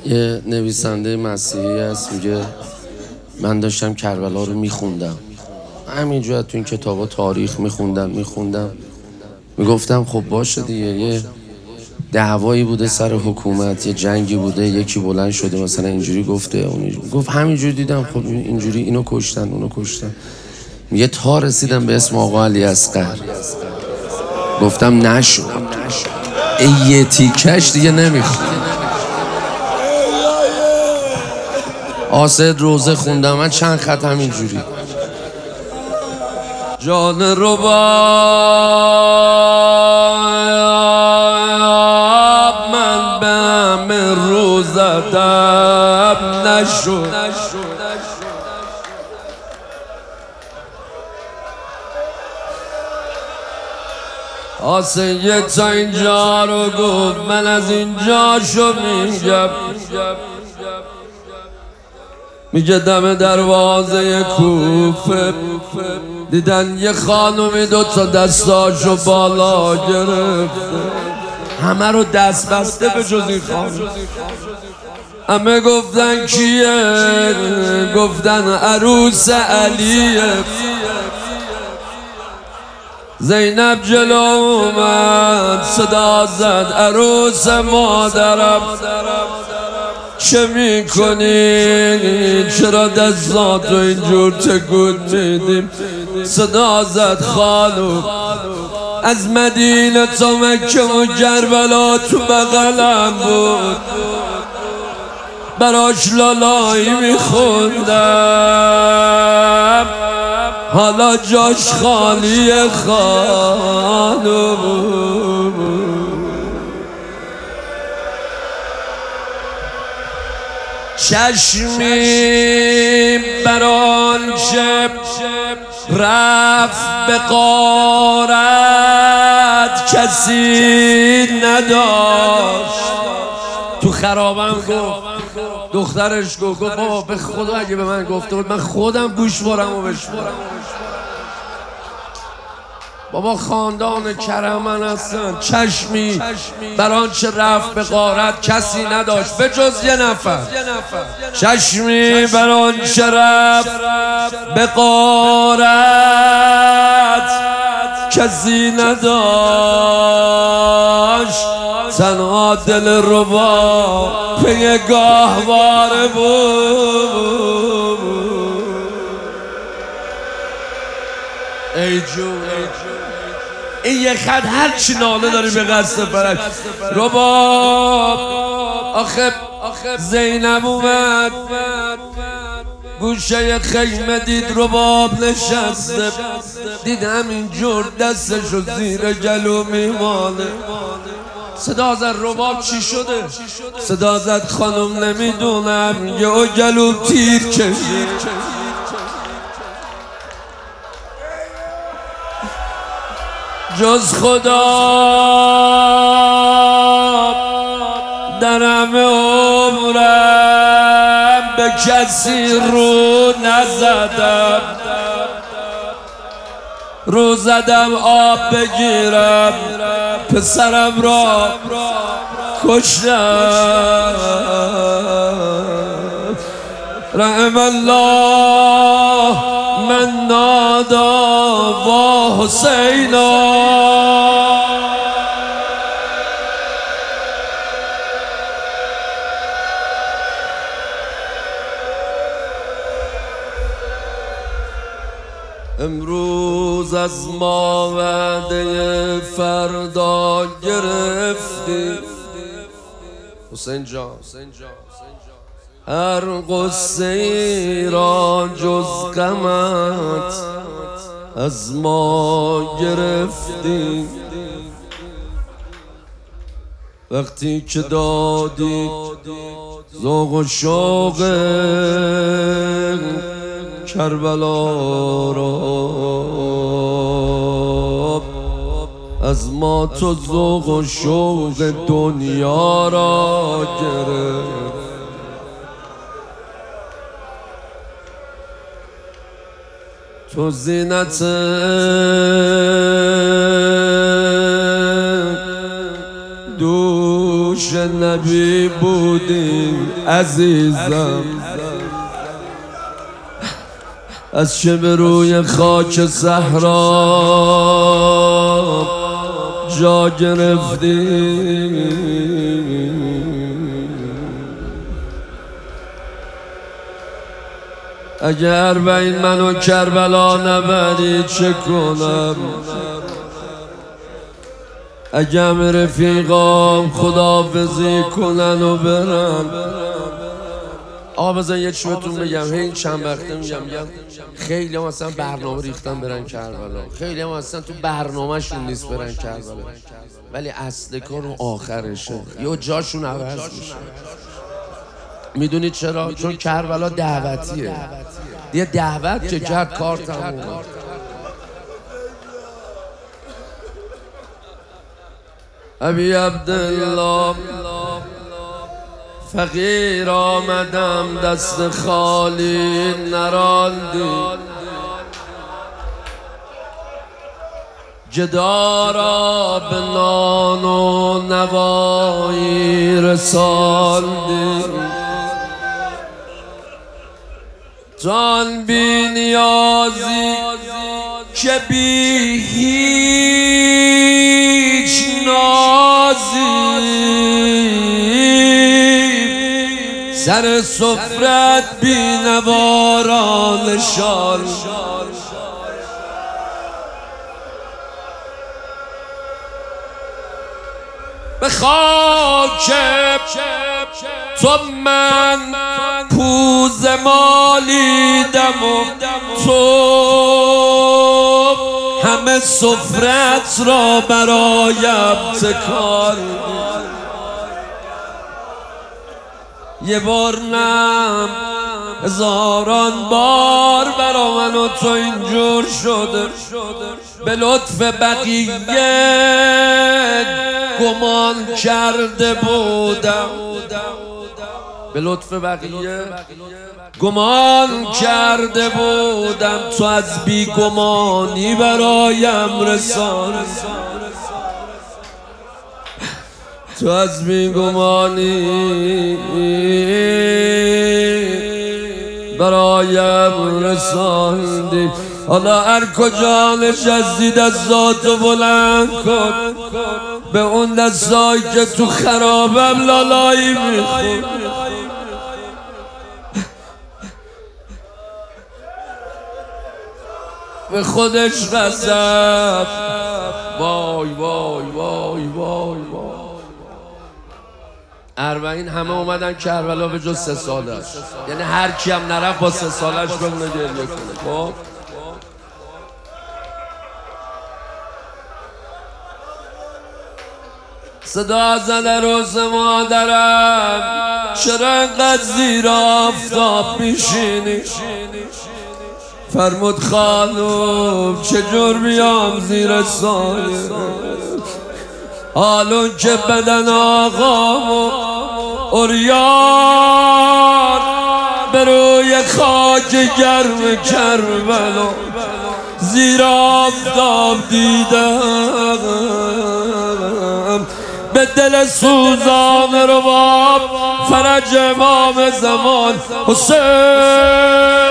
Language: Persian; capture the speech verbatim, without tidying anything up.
یه نویسنده مسیحی هست میگه من داشتم کربلا رو میخوندم، همینجور تو این کتابا تاریخ میخوندم میخوندم میگفتم خب باشه دیگه، یه دعوایی بوده سر حکومت، یه جنگی بوده، یکی بلند شده مثلا اینجوری گفته، اونجوری گفت، همینجوری دیدم خب اینجوری اینو کشتن اونو کشتن. میگه تا رسیدم به اسم آقا علی اصغر گفتم نشد، یه تیکش دیگه نمیخوام. آسد روزه خوندم من چند خط همینجوری. جان رباب من به همه روزدم نشد، آسه تا اینجا رو گفت، من از اینجا شو میگم. میگه دم دروازه کوفه دیدن یه خانومی دو تا دستاشو بالا گرفته، همه رو دست بسته به جز این خانم. همه گفتن کیه؟ گفتن عروس علیه. زینب جلو اومد صدا زد عروس مادرم چه میکنی؟ چرا دستاتو اینجور تکون میدیم؟ صدا زد خانم از مدینه تا مکه و کربلا تو بغلم بود، براش لالایی میخوندم، حالا جاش خالی خانم. چشمی بر آنچه رفت به غارت کسی نداشت. تو خرابم گفت، دخترش گفت گفت بابا به خدا اگه به من گفته بود من خودم گوشوارم و بشورم. بابا خاندان کرمن هستن. چشمی بر آنچه رفت به غارت کسی نداشت به جز یه نفر. چشمی بر آنچه رفت به غارت کسی نداشت، تنها دل ربا پی گاهواره بود. ای جون این یه خط هر چی ناله داری به قصد فرج رباب. آخه زینب اومد گوشه خیمه دید رباب نشسته، دید همینجور دستشو زیر گلو میماله. صدا زد رباب چی شده؟ صدا زد خانم نمیدونم، یه او گلو تیر کشید. جز خدا در همه عمرم به کسی رو نزدم، رو زدم آب بگیرم پسرم را کشتم. رحم الله من نادا و حسینا. امروز از ما وعده فردا گرفتی حسین جان، هر قصه ای را جز غمت از ما گرفتی. وقتی که دادی ذوق و شوق کربلا را، از ما تو ذوق و شوق دنیا را گرفت. تو زینت دوش گوش نبی بودی عزیزم، از چه به روی خاک صحرا جا گرفتی. اگر به این منو کربلا نبری چه کنم؟ اگم رفیقام خداحافظی کنن و برن. آقا بزن یه چی بهتون بگم، هی چند وقته میگم میگم خیلی هم اصلا برنامه ریختن برن کربلا، خیلی هم اصلا تو برنامهشون نیست برن کربلا، ولی اصل کار و آخرشه یا جاشون عوض میشه. میدونید چرا؟ چون کربلا دعوتیه، یه دعوت که کرد کار تمومه. ابی عبدالله فقیر آمدم دست خالی نراندی، گدا را به نان و نوایی رساندی. جان بی نیازی که بی هیچ نازی، سر سفرت بی نواران نشان. به خاک تو من پوز مالیدم و تو همه سفرت را برایم تکان. یه بار نم هزاران بار برا من و تو اینجور شده، به لطف بقیه گمان کرده بودم، به لطف بقیه گمان کرده بودم، تو از بیگمانی برایم رسان. تو از بیگمانی برایم رساندی. حالا هر کجا نشستی دستاتو بلند کن، به اون دستایی که تو خرابم لالایی میخون. به خودش غضب. وای وای وای وای وای. اربعین همه اومدن کربلا به جز سه سالش، یعنی هر کی هم نرفت با سه سالش بمونه گریه کنه. خب صدا زده روز مادرم، چرا انقدر زیر آفتاب میشینی؟ فرمود خانوم چجور بیام زیر سایه، حالون که بدن آقامو عریان به روی خاک گرم کربلا زیر آفتاب دیدم. به دل سوزان رباب فرج امام زمان حسین